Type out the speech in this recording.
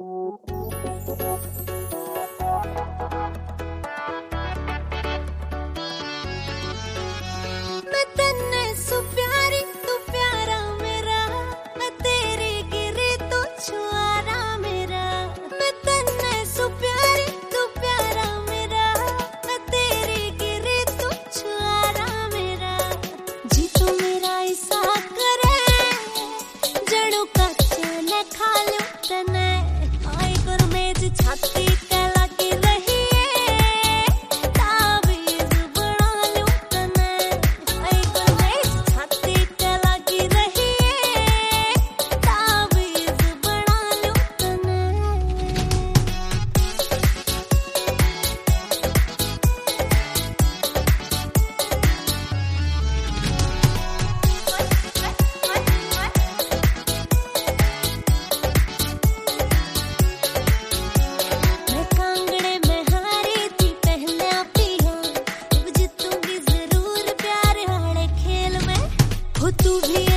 मैं तन्ने सु प्यारी तू प्यारा मेरा, मैं तेरे गिरे तो छुआरा मेरा। मैं तन्ने सु प्यारी तू प्यारा मेरा, मैं तेरे गिरे तो छुआरा मेरा। जी तू मेरा ऐसा करे जड़ों का चने खा लूं तने, आई कर मेज छाती कला की रही है, ताबीज बना लूं तने। आई कर मेज छाती कला की रही है, ताबीज बना लूं तने। मैं कांगड़े में हारी थी पहले पिया, अब जीतूंगी जरूर प्यार वाले खेल में। हो तू भी